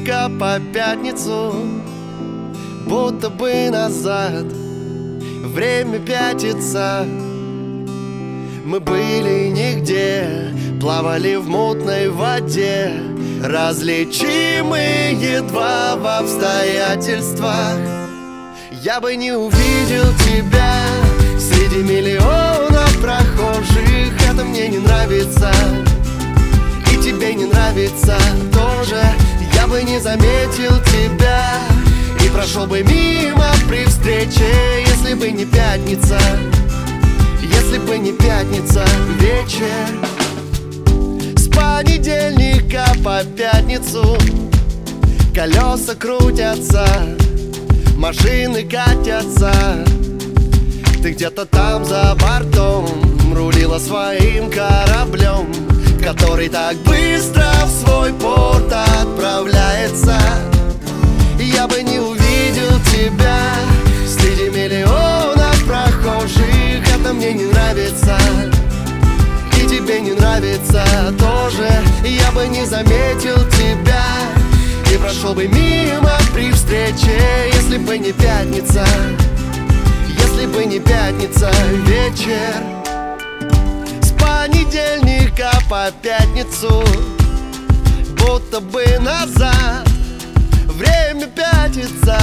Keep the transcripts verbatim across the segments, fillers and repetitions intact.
понедельника по пятницу, будто бы назад время пятится. Мы были нигде, плавали в мутной воде, различимы едва в обстоятельствах. Я бы не увидел тебя среди миллионов прохожих. Это мне не нравится, и тебе не нравится тоже. Я бы не заметил тебя и прошел бы мимо при встрече, если бы не пятница, если бы не пятница вечер. С понедельника по пятницу колеса крутятся, машины катятся. Ты где-то там за бортом рулила своим кораблем, который так быстро в свой порт отправляется. Я бы не увидел тебя среди миллионов прохожих. Это мне не нравится, и тебе не нравится тоже. Я бы не заметил тебя и прошел бы мимо при встрече, если бы не пятница, если бы не пятница вечер. С понедельника по пятницу, будто бы назад время пятится.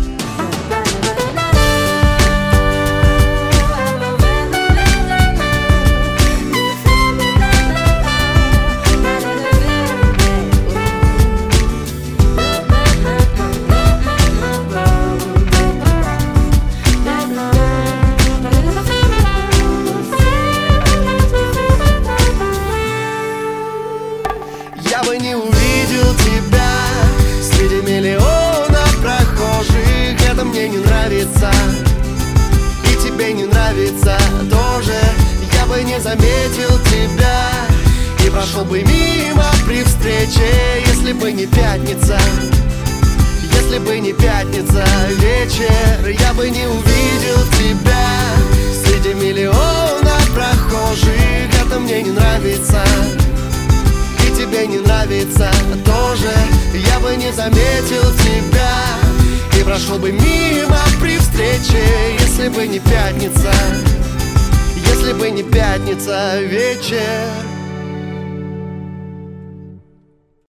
Я бы не увидел тебя среди миллионов прохожих. Это мне не нравится, и тебе не нравится тоже. Я бы не заметил тебя и прошел бы мимо при встрече, если бы не пятница, если бы не пятница вечер. Я бы не увидел тебя среди миллионов прохожих. Это мне не нравится, тебе не нравится тоже. Я бы не заметил тебя и прошел бы мимо при встрече, если бы не пятница, если бы не пятница вечер.